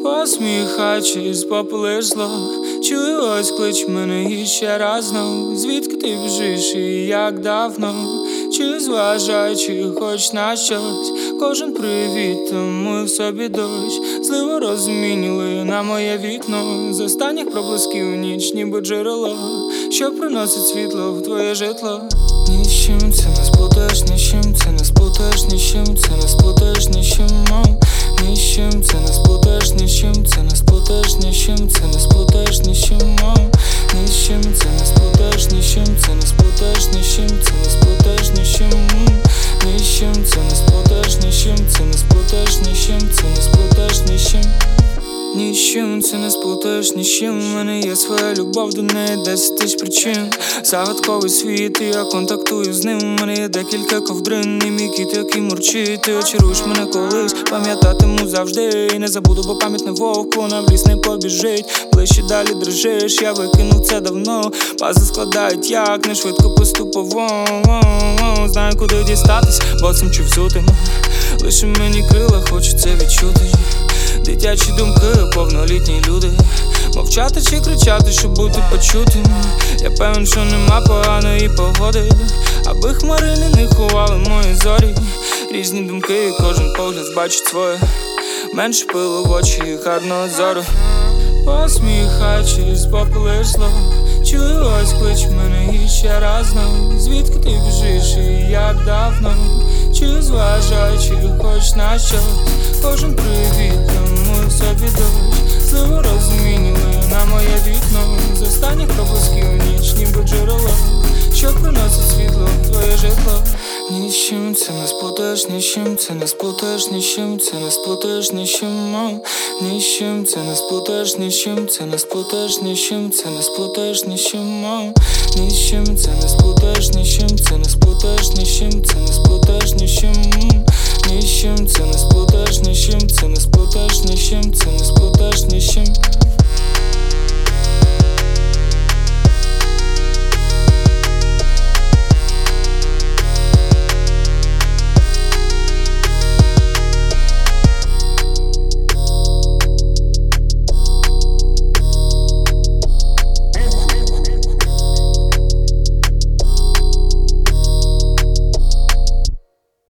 Посміхаючись, попелиш зло. Чую, ось клич мене іще раз знов. Звідки ти біжиш і як давно? Чи зважаючи хоч на щось, кожен привіт, тому в собі дощ. Зливо розмінюли на моє вікно. З останніх проблисків ніч, ніби джерело, що приносить світло в твоє житло. Ні з чим це не сплутаєш, ні з чим це не сплутаєш, ні з чим це не сплутаєш, ні з чим, ні з чим це не сплутаєш, ні з чим це не сплутаєш, ні з чим це не сплутаєш, ні з чим, ні з чим це не сплутаєш, ні з чим це не сплутаєш, ні з чим це не сплутаєш, ні з чим, ні з чим це не сплутаєш, ні з чим це не сплутаєш, ні з чим це не сплутаєш, ні з чим. Ні з чим це не сплутаєш, ні з чим. У мене є своя любов, до неї 10 тисяч причин. Загадковий світ, і я контактую з ним. У мене є декілька ковдрин, і мій кіт, який мурчить. Ти очаруєш мене колись, пам'ятатиму завжди. І не забуду, бо пам'ять не вовк, вона в ліс не побіжить. Ближче далі дрижиш, я викинув це давно. Пазли складають як, не швидко поступово. Знаю, куди дістатись, бо цим чув всютим. Лише мені крила, хочу це відчути. Дитячі думки, повнолітні люди. Мовчати чи кричати, щоб бути почутим. Я певен, що нема поганої погоди, аби хмарини не ховали мої зорі. Різні думки, кожен погляд бачить своє. Менше пилу в очі і гарного зору. Посміхаючись, попелиш зло. Чую, ось клич мене іще раз знов. Звідки ти біжиш і як давно? Чи зважаючи хоч на щось, кожен привіт, тому в собі дощ. Зливо розмінюли на моє вікно. З останніх проблисків ніч, ніби джерело, що приносить світло в твоє житло. Ні з чим це не сплутаєш, ні з чим це не сплутаєш, ні з чим це не сплутаєш, ні з чим, ні з чим це не сплутаєш, ні з чим це не сплутаєш, ні з чим це не сплутаєш, ні з чим, ні з чим це не сплутаєш, ні з чим це не сплутаєш, ні з чим це не сплутаєш, ні з чим, ні з чим це не сплутаєш, ні з чим це не сплутаєш.